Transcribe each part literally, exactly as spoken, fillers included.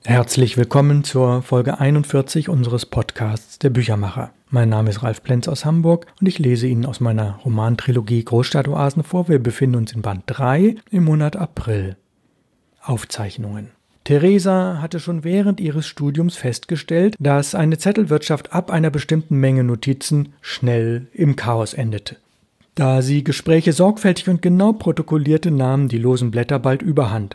Herzlich willkommen zur Folge einundvierzig unseres Podcasts Der Büchermacher. Mein Name ist Ralf Plenz aus Hamburg und ich lese Ihnen aus meiner Romantrilogie Großstadtoasen vor. Wir befinden uns in Band drei im Monat April. Aufzeichnungen. Theresa hatte schon während ihres Studiums festgestellt, dass eine Zettelwirtschaft ab einer bestimmten Menge Notizen schnell im Chaos endete. Da sie Gespräche sorgfältig und genau protokollierte, nahmen die losen Blätter bald überhand.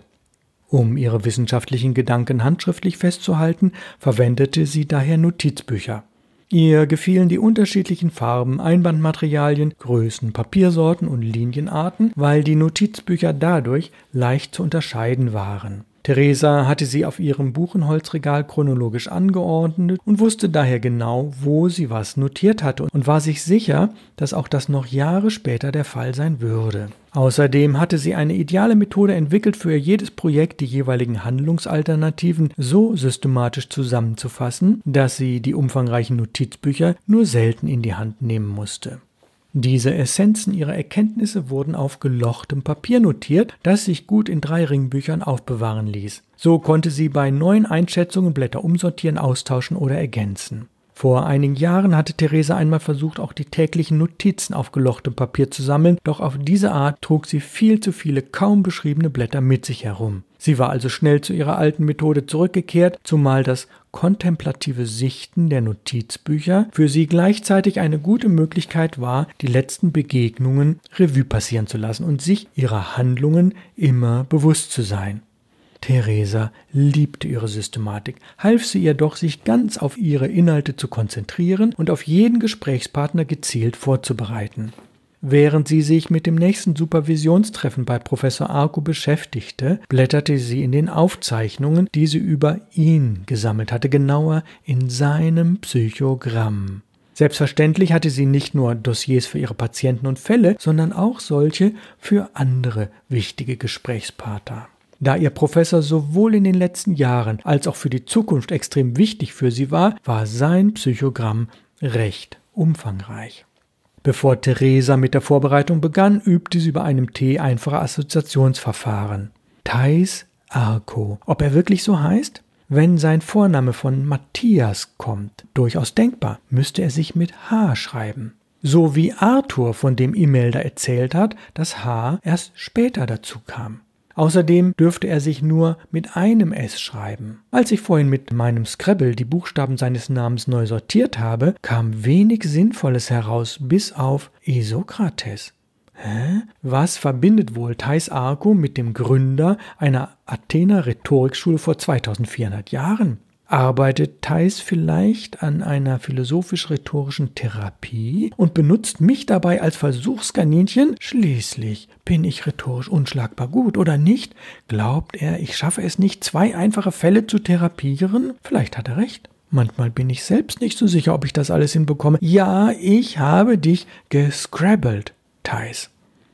Um ihre wissenschaftlichen Gedanken handschriftlich festzuhalten, verwendete sie daher Notizbücher. Ihr gefielen die unterschiedlichen Farben, Einbandmaterialien, Größen, Papiersorten und Linienarten, weil die Notizbücher dadurch leicht zu unterscheiden waren. Theresa hatte sie auf ihrem Buchenholzregal chronologisch angeordnet und wusste daher genau, wo sie was notiert hatte und war sich sicher, dass auch das noch Jahre später der Fall sein würde. Außerdem hatte sie eine ideale Methode entwickelt, für jedes Projekt die jeweiligen Handlungsalternativen so systematisch zusammenzufassen, dass sie die umfangreichen Notizbücher nur selten in die Hand nehmen musste. Diese Essenzen ihrer Erkenntnisse wurden auf gelochtem Papier notiert, das sich gut in drei Ringbüchern aufbewahren ließ. So konnte sie bei neuen Einschätzungen Blätter umsortieren, austauschen oder ergänzen. Vor einigen Jahren hatte Theresa einmal versucht, auch die täglichen Notizen auf gelochtem Papier zu sammeln, doch auf diese Art trug sie viel zu viele kaum beschriebene Blätter mit sich herum. Sie war also schnell zu ihrer alten Methode zurückgekehrt, zumal das kontemplative Sichten der Notizbücher für sie gleichzeitig eine gute Möglichkeit war, die letzten Begegnungen Revue passieren zu lassen und sich ihrer Handlungen immer bewusst zu sein. Theresa liebte ihre Systematik, half sie ihr doch, sich ganz auf ihre Inhalte zu konzentrieren und auf jeden Gesprächspartner gezielt vorzubereiten. Während sie sich mit dem nächsten Supervisionstreffen bei Professor Arco beschäftigte, blätterte sie in den Aufzeichnungen, die sie über ihn gesammelt hatte, genauer in seinem Psychogramm. Selbstverständlich hatte sie nicht nur Dossiers für ihre Patienten und Fälle, sondern auch solche für andere wichtige Gesprächspartner. Da ihr Professor sowohl in den letzten Jahren als auch für die Zukunft extrem wichtig für sie war, war sein Psychogramm recht umfangreich. Bevor Theresa mit der Vorbereitung begann, übte sie bei einem Tee einfache Assoziationsverfahren. Thais Arco. Ob er wirklich so heißt? Wenn sein Vorname von Matthias kommt, durchaus denkbar, müsste er sich mit H schreiben. So wie Arthur, von dem Imelda erzählt hat, dass H erst später dazu kam. Außerdem dürfte er sich nur mit einem S schreiben. Als ich vorhin mit meinem Scrabble die Buchstaben seines Namens neu sortiert habe, kam wenig Sinnvolles heraus, bis auf Isokrates. Hä? Was verbindet wohl Thais Arco mit dem Gründer einer Athener Rhetorikschule vor zweitausendvierhundert Jahren? Arbeitet Thais vielleicht an einer philosophisch-rhetorischen Therapie und benutzt mich dabei als Versuchskaninchen? Schließlich bin ich rhetorisch unschlagbar gut, oder nicht? Glaubt er, ich schaffe es nicht, zwei einfache Fälle zu therapieren? Vielleicht hat er recht. Manchmal bin ich selbst nicht so sicher, ob ich das alles hinbekomme. Ja, ich habe dich gescrabbelt, Thais.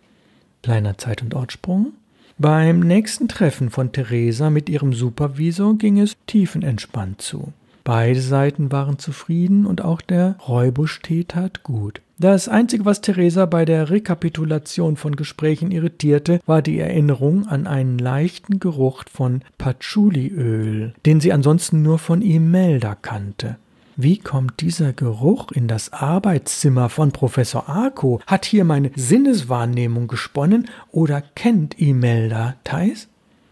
Kleiner Zeit- und Ortssprung. Beim nächsten Treffen von Theresa mit ihrem Supervisor ging es tiefenentspannt zu. Beide Seiten waren zufrieden und auch der Räubusch-Tee tat gut. Das Einzige, was Theresa bei der Rekapitulation von Gesprächen irritierte, war die Erinnerung an einen leichten Geruch von Patchouliöl, den sie ansonsten nur von Imelda kannte. Wie kommt dieser Geruch in das Arbeitszimmer von Professor Arco? Hat hier meine Sinneswahrnehmung gesponnen oder kennt Imelda Thais?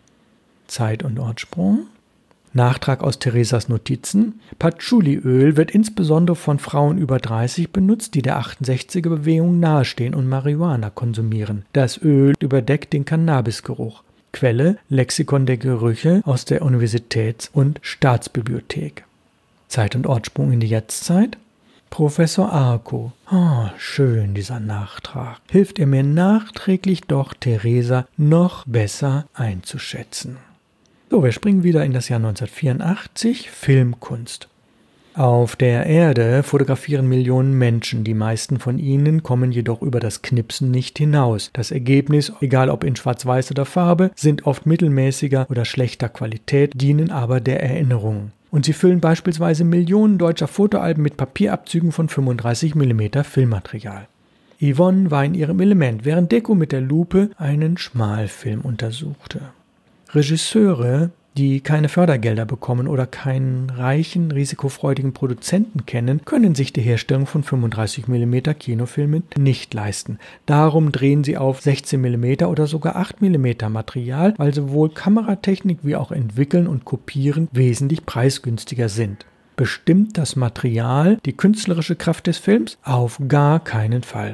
Zeit- und Ortssprung. Nachtrag aus Theresas Notizen. Patchouliöl wird insbesondere von Frauen über dreißig benutzt, die der achtundsechziger-Bewegung nahestehen und Marihuana konsumieren. Das Öl überdeckt den Cannabisgeruch. Quelle: Lexikon der Gerüche aus der Universitäts- und Staatsbibliothek. Zeit- und Ortssprung in die Jetztzeit. Professor Arco. Oh, schön dieser Nachtrag. Hilft er mir nachträglich doch, Theresa noch besser einzuschätzen. So, wir springen wieder in das Jahr neunzehnhundertvierundachtzig, Filmkunst. Auf der Erde fotografieren Millionen Menschen, die meisten von ihnen kommen jedoch über das Knipsen nicht hinaus. Das Ergebnis, egal ob in Schwarz-Weiß oder Farbe, sind oft mittelmäßiger oder schlechter Qualität, dienen aber der Erinnerung. Und sie füllen beispielsweise Millionen deutscher Fotoalben mit Papierabzügen von fünfunddreißig Millimeter Filmmaterial. Yvonne war in ihrem Element, während Deko mit der Lupe einen Schmalfilm untersuchte. Regisseure die keine Fördergelder bekommen oder keinen reichen, risikofreudigen Produzenten kennen, können sich die Herstellung von fünfunddreißig Millimeter Kinofilmen nicht leisten. Darum drehen sie auf sechzehn Millimeter oder sogar acht Millimeter Material, weil sowohl Kameratechnik wie auch Entwickeln und Kopieren wesentlich preisgünstiger sind. Bestimmt das Material die künstlerische Kraft des Films? Auf gar keinen Fall.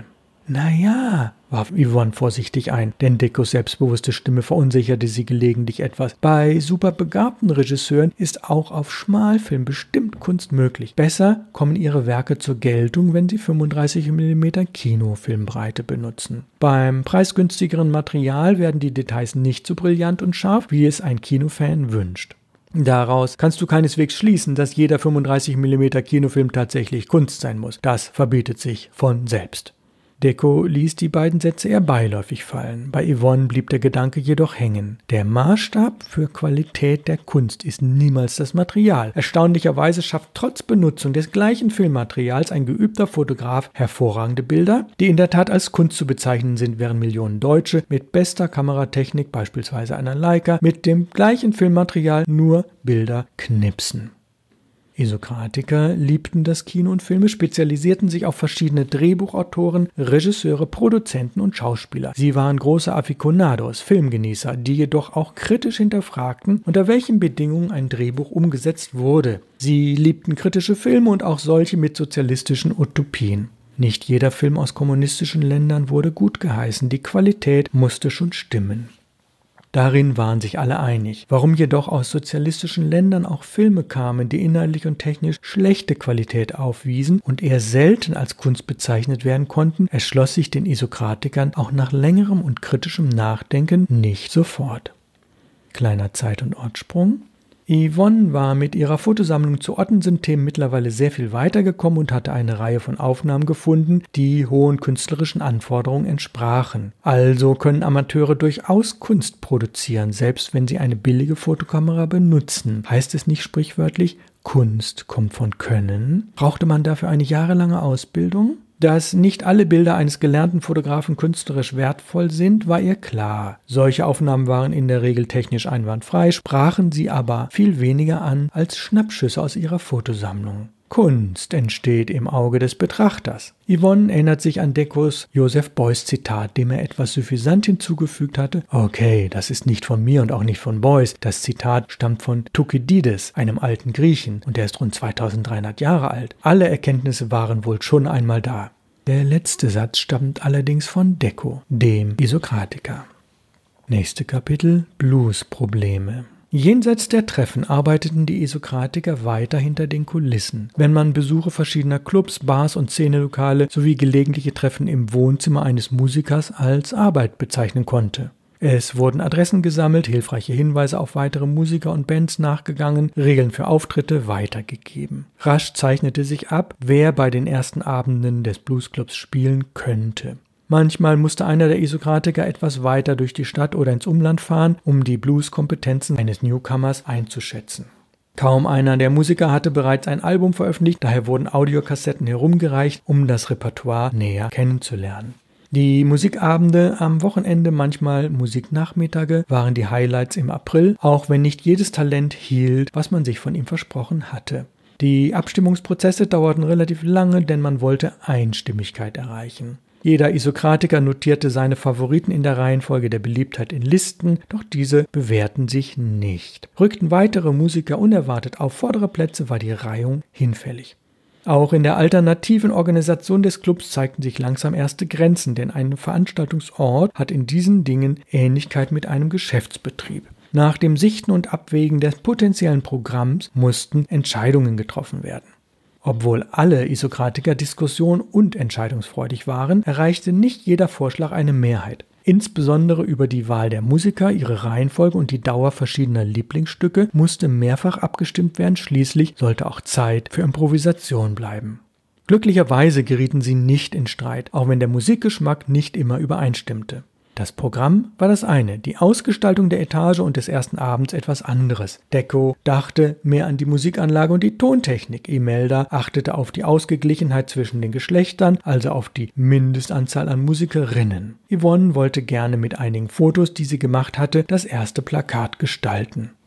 Naja, warf Yvonne vorsichtig ein, denn Deckos selbstbewusste Stimme verunsicherte sie gelegentlich etwas. Bei superbegabten Regisseuren ist auch auf Schmalfilm bestimmt Kunst möglich. Besser kommen ihre Werke zur Geltung, wenn sie fünfunddreißig Millimeter Kinofilmbreite benutzen. Beim preisgünstigeren Material werden die Details nicht so brillant und scharf, wie es ein Kinofan wünscht. Daraus kannst du keineswegs schließen, dass jeder fünfunddreißig Millimeter Kinofilm tatsächlich Kunst sein muss. Das verbietet sich von selbst. Decco ließ die beiden Sätze eher beiläufig fallen. Bei Yvonne blieb der Gedanke jedoch hängen. Der Maßstab für Qualität der Kunst ist niemals das Material. Erstaunlicherweise schafft trotz Benutzung des gleichen Filmmaterials ein geübter Fotograf hervorragende Bilder, die in der Tat als Kunst zu bezeichnen sind, während Millionen Deutsche mit bester Kameratechnik, beispielsweise einer Leica, mit dem gleichen Filmmaterial nur Bilder knipsen. Isokratiker liebten das Kino und Filme, spezialisierten sich auf verschiedene Drehbuchautoren, Regisseure, Produzenten und Schauspieler. Sie waren große Aficionados, Filmgenießer, die jedoch auch kritisch hinterfragten, unter welchen Bedingungen ein Drehbuch umgesetzt wurde. Sie liebten kritische Filme und auch solche mit sozialistischen Utopien. Nicht jeder Film aus kommunistischen Ländern wurde gut geheißen, die Qualität musste schon stimmen. Darin waren sich alle einig. Warum jedoch aus sozialistischen Ländern auch Filme kamen, die inhaltlich und technisch schlechte Qualität aufwiesen und eher selten als Kunst bezeichnet werden konnten, erschloss sich den Isokratikern auch nach längerem und kritischem Nachdenken nicht sofort. Kleiner Zeit- und Ortssprung. Yvonne war mit ihrer Fotosammlung zu Ottensen-Themen mittlerweile sehr viel weitergekommen und hatte eine Reihe von Aufnahmen gefunden, die hohen künstlerischen Anforderungen entsprachen. Also können Amateure durchaus Kunst produzieren, selbst wenn sie eine billige Fotokamera benutzen. Heißt es nicht sprichwörtlich, Kunst kommt von Können? Brauchte man dafür eine jahrelange Ausbildung? Dass nicht alle Bilder eines gelernten Fotografen künstlerisch wertvoll sind, war ihr klar. Solche Aufnahmen waren in der Regel technisch einwandfrei, sprachen sie aber viel weniger an als Schnappschüsse aus ihrer Fotosammlung. Kunst entsteht im Auge des Betrachters. Yvonne erinnert sich an Deccos Joseph Beuys Zitat, dem er etwas suffisant hinzugefügt hatte. Okay, das ist nicht von mir und auch nicht von Beuys. Das Zitat stammt von Thukydides, einem alten Griechen, und der ist rund zweitausenddreihundert Jahre alt. Alle Erkenntnisse waren wohl schon einmal da. Der letzte Satz stammt allerdings von Decco, dem Isokratiker. Nächste Kapitel: Blues-Probleme. Jenseits der Treffen arbeiteten die Isokratiker weiter hinter den Kulissen. Wenn man Besuche verschiedener Clubs, Bars und Szenelokale sowie gelegentliche Treffen im Wohnzimmer eines Musikers als Arbeit bezeichnen konnte. Es wurden Adressen gesammelt, hilfreiche Hinweise auf weitere Musiker und Bands nachgegangen, Regeln für Auftritte weitergegeben. Rasch zeichnete sich ab, wer bei den ersten Abenden des Bluesclubs spielen könnte. Manchmal musste einer der Isokratiker etwas weiter durch die Stadt oder ins Umland fahren, um die Blueskompetenzen eines Newcomers einzuschätzen. Kaum einer der Musiker hatte bereits ein Album veröffentlicht, daher wurden Audiokassetten herumgereicht, um das Repertoire näher kennenzulernen. Die Musikabende am Wochenende, manchmal Musiknachmittage, waren die Highlights im April, auch wenn nicht jedes Talent hielt, was man sich von ihm versprochen hatte. Die Abstimmungsprozesse dauerten relativ lange, denn man wollte Einstimmigkeit erreichen. Jeder Isokratiker notierte seine Favoriten in der Reihenfolge der Beliebtheit in Listen, doch diese bewährten sich nicht. Rückten weitere Musiker unerwartet auf vordere Plätze, war die Reihung hinfällig. Auch in der alternativen Organisation des Clubs zeigten sich langsam erste Grenzen, denn ein Veranstaltungsort hat in diesen Dingen Ähnlichkeit mit einem Geschäftsbetrieb. Nach dem Sichten und Abwägen des potenziellen Programms mussten Entscheidungen getroffen werden. Obwohl alle Isokratiker diskussion- und entscheidungsfreudig waren, erreichte nicht jeder Vorschlag eine Mehrheit. Insbesondere über die Wahl der Musiker, ihre Reihenfolge und die Dauer verschiedener Lieblingsstücke musste mehrfach abgestimmt werden, schließlich sollte auch Zeit für Improvisation bleiben. Glücklicherweise gerieten sie nicht in Streit, auch wenn der Musikgeschmack nicht immer übereinstimmte. Das Programm war das eine, die Ausgestaltung der Etage und des ersten Abends etwas anderes. Decco dachte mehr an die Musikanlage und die Tontechnik. Imelda achtete auf die Ausgeglichenheit zwischen den Geschlechtern, also auf die Mindestanzahl an Musikerinnen. Yvonne wollte gerne mit einigen Fotos, die sie gemacht hatte, das erste Plakat gestalten.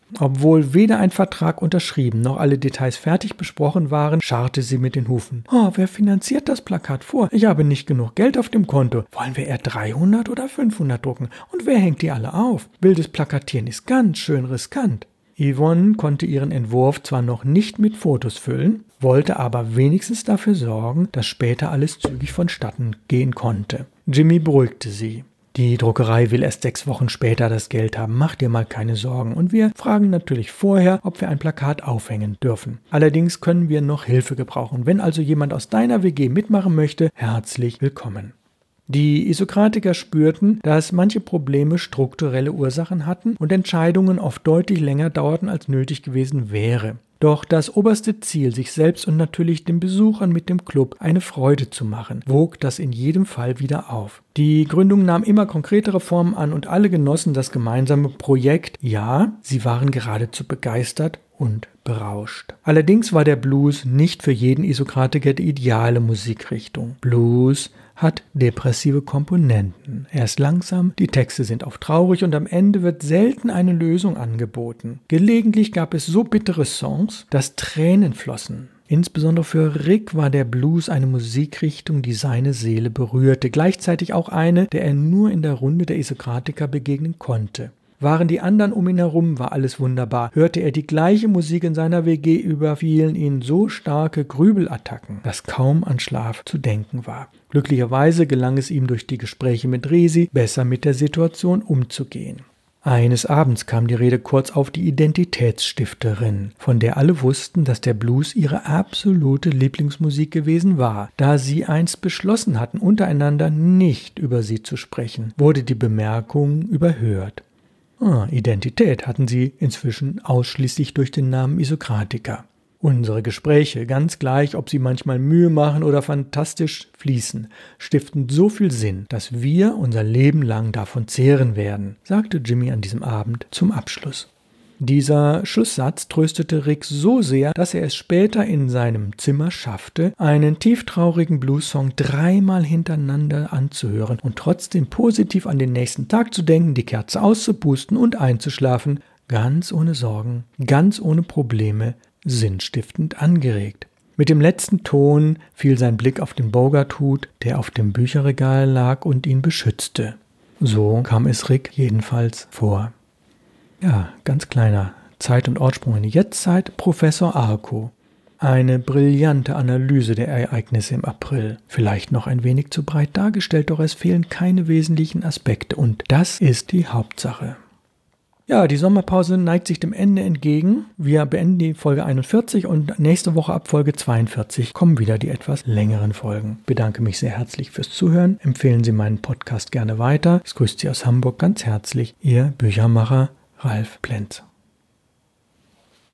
Obwohl weder ein Vertrag unterschrieben noch alle Details fertig besprochen waren, scharrte sie mit den Hufen. Oh, wer finanziert das Plakat vor? Ich habe nicht genug Geld auf dem Konto. Wollen wir eher dreihundert oder fünfhundert drucken? Und wer hängt die alle auf? Wildes Plakatieren ist ganz schön riskant. Yvonne konnte ihren Entwurf zwar noch nicht mit Fotos füllen, wollte aber wenigstens dafür sorgen, dass später alles zügig vonstatten gehen konnte. Jimmy beruhigte sie. Die Druckerei will erst sechs Wochen später das Geld haben, mach dir mal keine Sorgen. Und wir fragen natürlich vorher, ob wir ein Plakat aufhängen dürfen. Allerdings können wir noch Hilfe gebrauchen. Wenn also jemand aus deiner W G mitmachen möchte, herzlich willkommen. Die Isokratiker spürten, dass manche Probleme strukturelle Ursachen hatten und Entscheidungen oft deutlich länger dauerten, als nötig gewesen wäre. Doch das oberste Ziel, sich selbst und natürlich den Besuchern mit dem Club eine Freude zu machen, wog das in jedem Fall wieder auf. Die Gründung nahm immer konkretere Formen an und alle genossen das gemeinsame Projekt. Ja, sie waren geradezu begeistert und berauscht. Allerdings war der Blues nicht für jeden Isokratiker die ideale Musikrichtung. Blues hat depressive Komponenten. Er ist langsam, die Texte sind oft traurig und am Ende wird selten eine Lösung angeboten. Gelegentlich gab es so bittere Songs, dass Tränen flossen. Insbesondere für Rick war der Blues eine Musikrichtung, die seine Seele berührte, gleichzeitig auch eine, der er nur in der Runde der Isokratiker begegnen konnte. Waren die anderen um ihn herum, war alles wunderbar. Hörte er die gleiche Musik in seiner W G, überfielen ihn so starke Grübelattacken, dass kaum an Schlaf zu denken war. Glücklicherweise gelang es ihm durch die Gespräche mit Resi, besser mit der Situation umzugehen. Eines Abends kam die Rede kurz auf die Identitätsstifterin, von der alle wussten, dass der Blues ihre absolute Lieblingsmusik gewesen war. Da sie einst beschlossen hatten, untereinander nicht über sie zu sprechen, wurde die Bemerkung überhört. Ah, Identität hatten sie inzwischen ausschließlich durch den Namen Isokratiker. Unsere Gespräche, ganz gleich, ob sie manchmal Mühe machen oder fantastisch fließen, stiften so viel Sinn, dass wir unser Leben lang davon zehren werden, sagte Jimmy an diesem Abend zum Abschluss. Dieser Schlusssatz tröstete Rick so sehr, dass er es später in seinem Zimmer schaffte, einen tieftraurigen Blues-Song dreimal hintereinander anzuhören und trotzdem positiv an den nächsten Tag zu denken, die Kerze auszupusten und einzuschlafen, ganz ohne Sorgen, ganz ohne Probleme, sinnstiftend angeregt. Mit dem letzten Ton fiel sein Blick auf den Bogart-Hut, der auf dem Bücherregal lag und ihn beschützte. So kam es Rick jedenfalls vor. Ja, ganz kleiner Zeit- und Ortssprung in die Jetztzeit, Professor Arco. Eine brillante Analyse der Ereignisse im April. Vielleicht noch ein wenig zu breit dargestellt, doch es fehlen keine wesentlichen Aspekte und das ist die Hauptsache. Ja, die Sommerpause neigt sich dem Ende entgegen. Wir beenden die Folge einundvierzig und nächste Woche ab Folge zweiundvierzig kommen wieder die etwas längeren Folgen. Ich bedanke mich sehr herzlich fürs Zuhören. Empfehlen Sie meinen Podcast gerne weiter. Es grüßt Sie aus Hamburg ganz herzlich, Ihr Büchermacher Ralf Plenz.